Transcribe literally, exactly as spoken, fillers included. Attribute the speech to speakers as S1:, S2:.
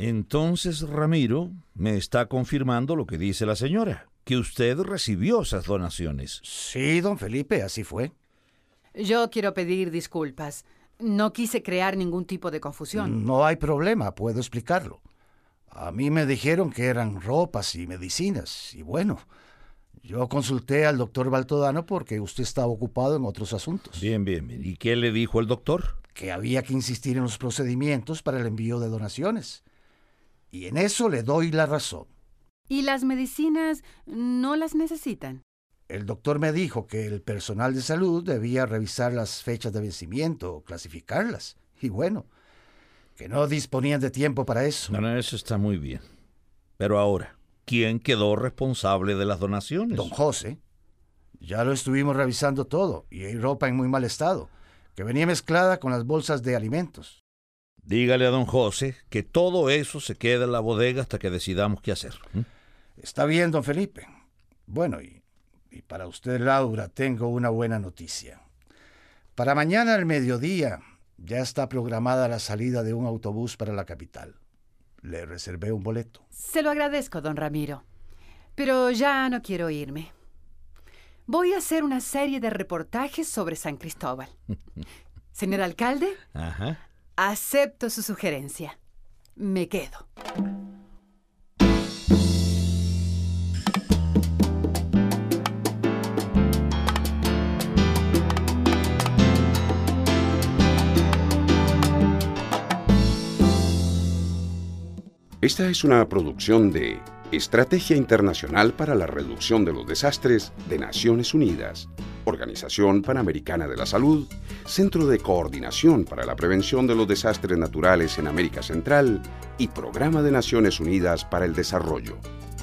S1: Entonces, Ramiro, me está confirmando lo que dice la señora, que usted recibió esas donaciones.
S2: Sí, don Felipe, así fue.
S3: Yo quiero pedir disculpas. No quise crear ningún tipo de confusión.
S2: No hay problema, puedo explicarlo. A mí me dijeron que eran ropas y medicinas, y bueno, yo consulté al doctor Baltodano porque usted estaba ocupado en otros asuntos.
S1: Bien, bien, bien. ¿Y qué le dijo el doctor?
S2: Que había que insistir en los procedimientos para el envío de donaciones. Y en eso le doy la razón.
S3: ¿Y las medicinas no las necesitan?
S2: El doctor me dijo que el personal de salud debía revisar las fechas de vencimiento, clasificarlas. Y bueno, que no disponían de tiempo para eso.
S1: No, no, eso está muy bien. Pero ahora, ¿quién quedó responsable de las donaciones?
S2: Don José. Ya lo estuvimos revisando todo y hay ropa en muy mal estado, que venía mezclada con las bolsas de alimentos.
S1: Dígale a don José que todo eso se queda en la bodega hasta que decidamos qué hacer. ¿Mm?
S2: Está bien, don Felipe. Bueno, y, y para usted, Laura, tengo una buena noticia. Para mañana al mediodía ya está programada la salida de un autobús para la capital. Le reservé un boleto.
S3: Se lo agradezco, don Ramiro. Pero ya no quiero irme. Voy a hacer una serie de reportajes sobre San Cristóbal. Señor alcalde,
S1: Ajá.
S3: acepto su sugerencia. Me quedo.
S4: Esta es una producción de Estrategia Internacional para la Reducción de los Desastres de Naciones Unidas, Organización Panamericana de la Salud, Centro de Coordinación para la Prevención de los Desastres Naturales en América Central y Programa de Naciones Unidas para el Desarrollo.